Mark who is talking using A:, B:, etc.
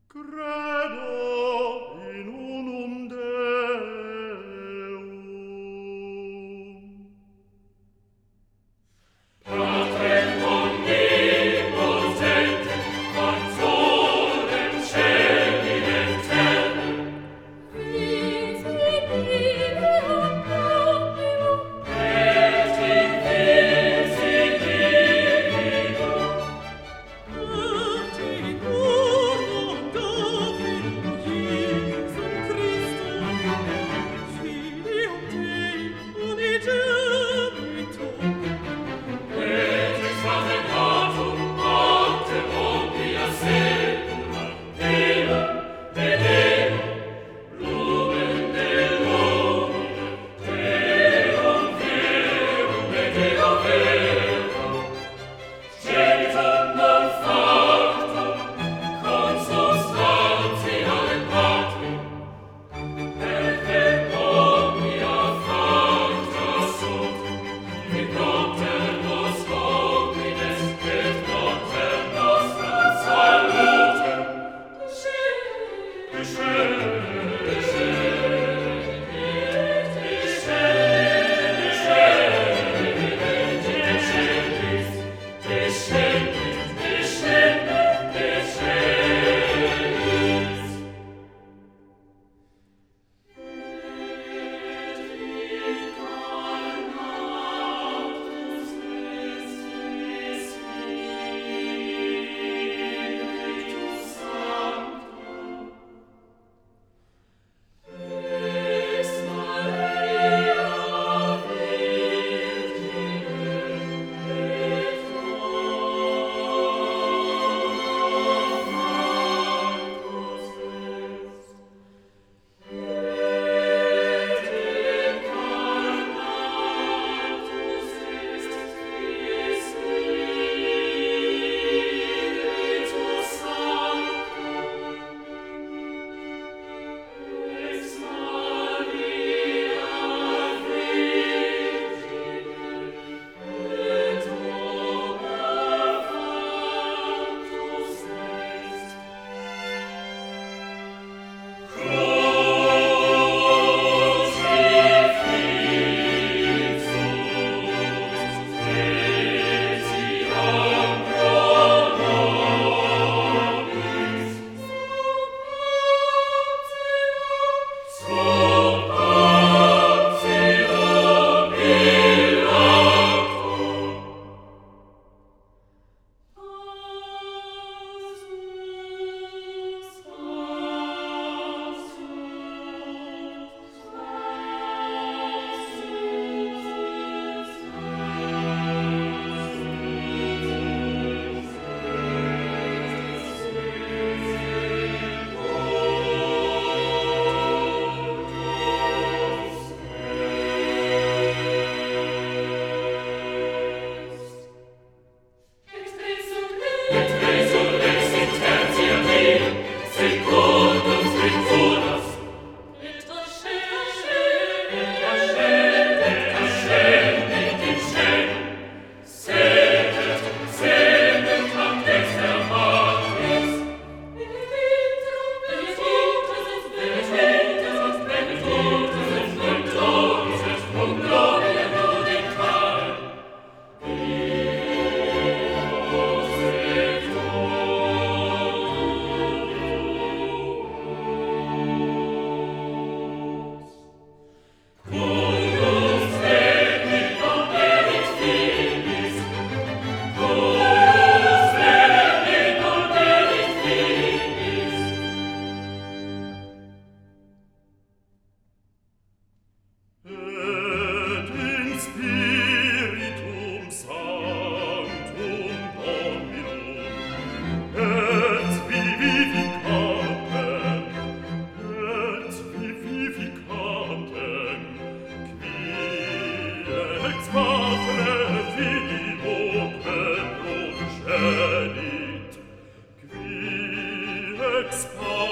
A: Credo in unum Deum. Pater omnipotentem, consolem caeli et terrae, et in visigilio, et ex paternatum ante omnia saecula, Deo, de Deo, lumen de lumine, Deum verum et Deo verum, genitum non factum, consubstantia et patria, et omnia facta sunt, in propter nos homines, et propter nostram salutem, Ex Maria Virgine et Factus est, et incarnatus est Spiritus Sanctus, ex Maria Virgine et Factus est. Crucifixus etiam pro nobis, et resurrexit tertia die, secundum scripturas, et ascendit in caelum, sedet ad dextra Patris, et benedictus et fructoris et cum gloria judicae, Cuius regni non erit finis, cuius regni non erit finis. Et in spiritum sanctum Dominum, et vivificantem, qui ex Patre Filio per progenit, qui ex Patre